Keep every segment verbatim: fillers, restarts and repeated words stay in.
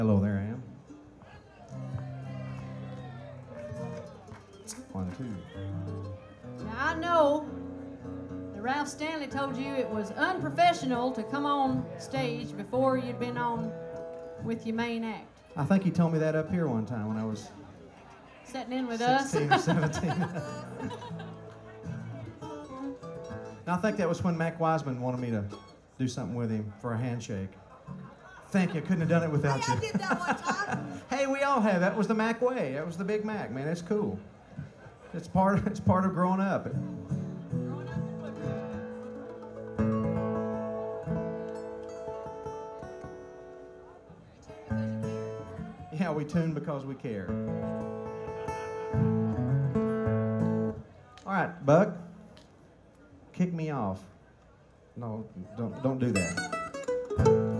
Hello there, I am. One, two. Now I know that Ralph Stanley told you it was unprofessional to come on stage before you'd been on with your main act. I think he told me that up here one time when I was Sitting in with sixteen us. or seventeen. I think that was when Mac Wiseman wanted me to do something with him for a handshake. Thank you. I couldn't have done it without Hey, you. I did that one time. Hey, we all have. That was the Mac way. That was the Big Mac, man. It's cool. It's part of, it's part of growing up. Yeah, we tune because we care. All right, Buck. Kick me off. No, don't don't do that.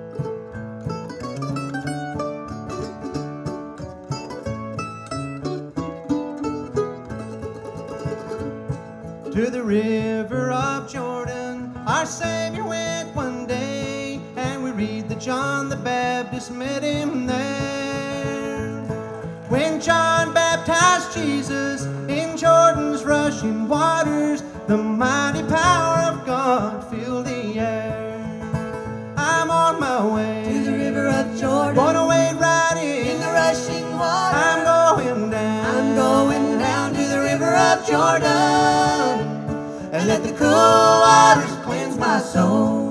To the river of Jordan, our Savior went one day, and we read that John the Baptist met him there. When John baptized Jesus in Jordan's rushing waters, the mighty power of God filled the air. I'm on my way To the river of Jordan, gonna wade right in, in the rushing water. I'm going down, I'm going down to the river of Jordan, and let the cool waters cleanse my soul.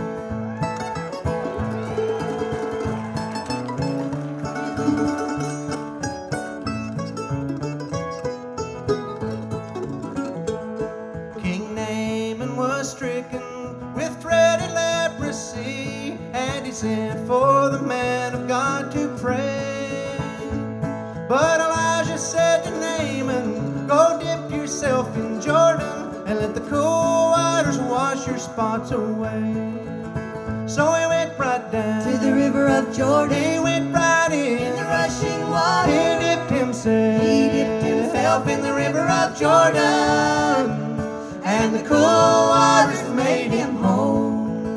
King Naaman was stricken with dreaded leprosy, and he sent for the man of God to pray. But Elijah said to Naaman, go dip yourself in Jordan, and let the cool waters wash your spots away. So he went right down To the river of Jordan, he went right in, in the rushing water. he dipped himself, He dipped himself in the river of Jordan, and the cool waters made him whole.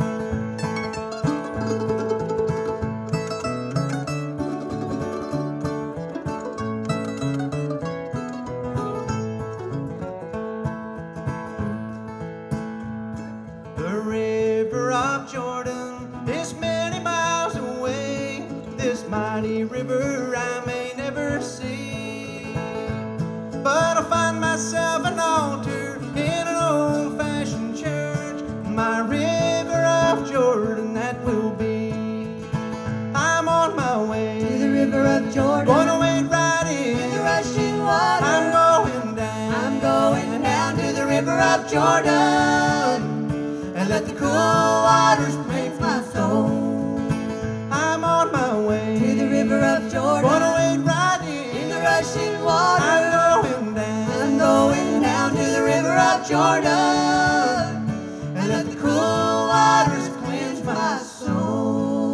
The river of Jordan is many miles away. This mighty river I may never see, but I'll find myself an altar in an old-fashioned church. My river of Jordan that will be. I'm on my way To the river of Jordan, gonna wade right in, in the rushing water. I'm going down, I'm going down to the river of Jordan, and let the cool waters cleanse my soul. I'm on my way To the river of Jordan, gonna wade right in, in the rushing water. I'm going down, I'm going down to the river of Jordan, and let the cool waters cleanse my soul.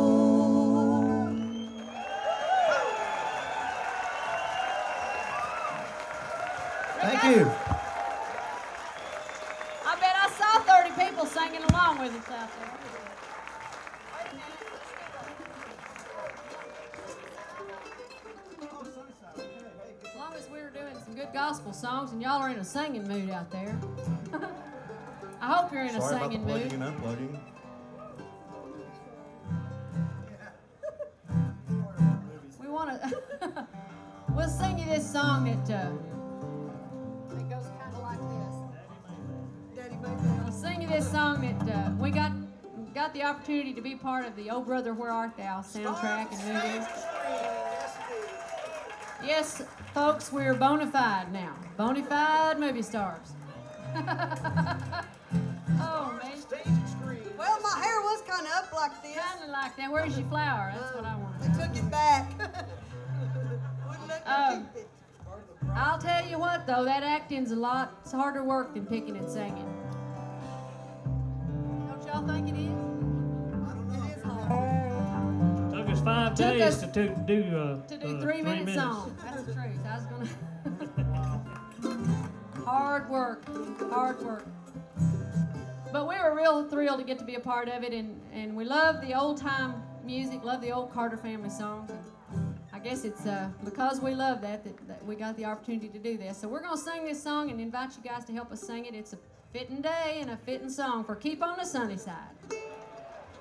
Thank you. I bet I saw thirty people singing along with us out there. As long as we were doing some good gospel songs and y'all are in a singing mood out there. I hope you're in a Sorry about the singing plugging mood. and unplugging. We want to. We'll sing you this song that uh, that goes kind of like this. Daddy, baby. I'll sing you this song that uh, we got got the opportunity to be part of the Oh Brother Where Art Thou soundtrack and movie. Yes, folks, we're bona fide now. Bona fide movie stars. Oh, man. Well, my hair was kind of up like this. Kind of like that. Where's your flower? That's what I want. They took it back. Wouldn't let me Um, keep it. I'll tell you what, though, that acting's a lot it's harder work than picking and singing. Don't y'all think it is? It is hard. Took us five Took days us to do, do, uh, To do uh, three minute minutes. songs. That's the truth. I was gonna. Hard work. Hard work. But we were real thrilled to get to be a part of it, and, and we love the old time music, love the old Carter family songs. And I guess it's uh, because we love that, that that we got the opportunity to do this. So we're going to sing this song and invite you guys to help us sing it. It's a fitting day and a fitting song for Keep on the Sunny Side.